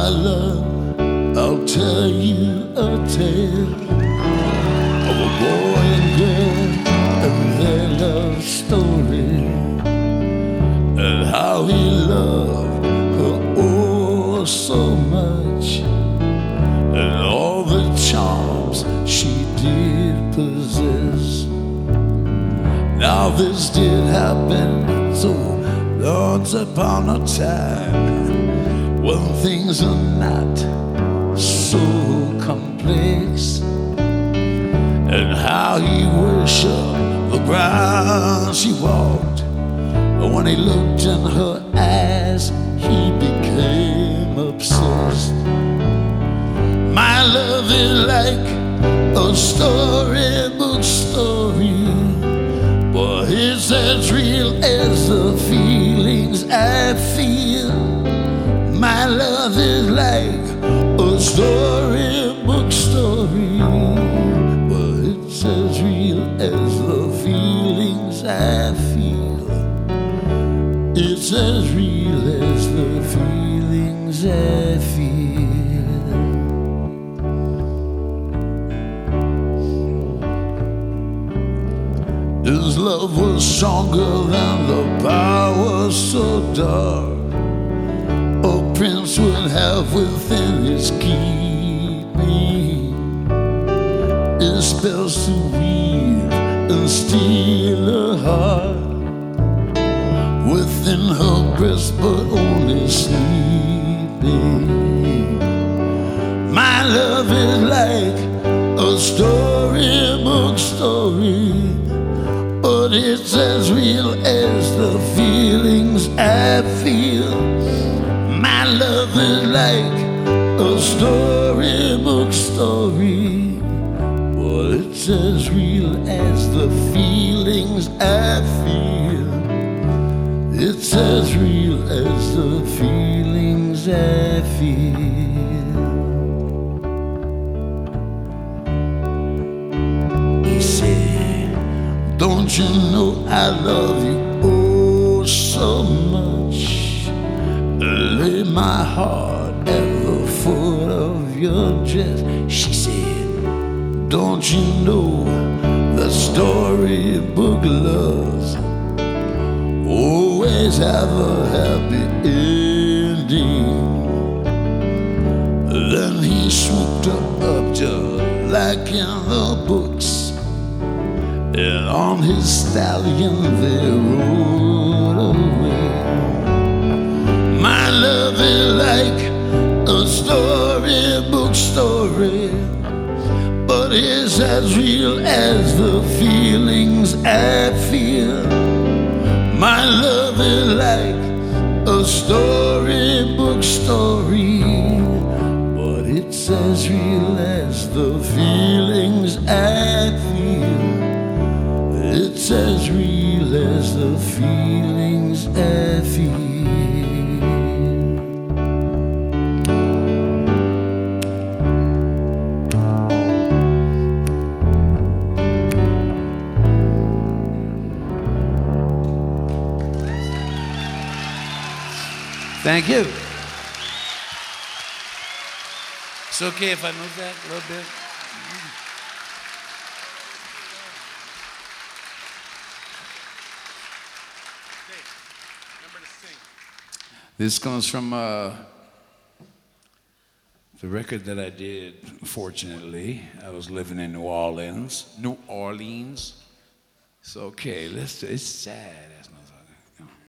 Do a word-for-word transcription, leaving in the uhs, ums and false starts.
love, I'll tell you a tale of a boy and girl and their love story, and how he loved her oh so much, and all the charms she did possess. Now this did happen so once upon a time, when things are not so complex, and how he worshiped the ground she walked, but when he looked in her eyes, he became obsessed. My love is like a storybook story, but it's as real as the feelings I feel. My love is like a storybook story, but it's as real as the feelings I feel. It's as real as the feelings I feel. His love was stronger than the power so dark a prince would have within his keeping. His spells to weave and steal her heart within her breast, but only sleeping. My love is like a storybook story, but it's as real as the feelings I feel. My love is like a storybook story, but it's as real as the feelings I feel. It's as real as the feelings I feel. He said, don't you know I love you oh so much? Lay my heart at the foot of your dress. She said, don't you know that storybook loves always have a happy ending? Then he swooped her up just like in the books, and on his stallion they rode away. My love is like a storybook story, but it's as real as the feelings I feel. My love is like a storybook story, but it's as real as the feelings I feel. It's as real as the feelings I feel. Thank you. It's okay if I move that a little bit. This comes from uh, the record that I did, fortunately. I was living in New Orleans. New Orleans. It's okay. Let's, it's sad. That's no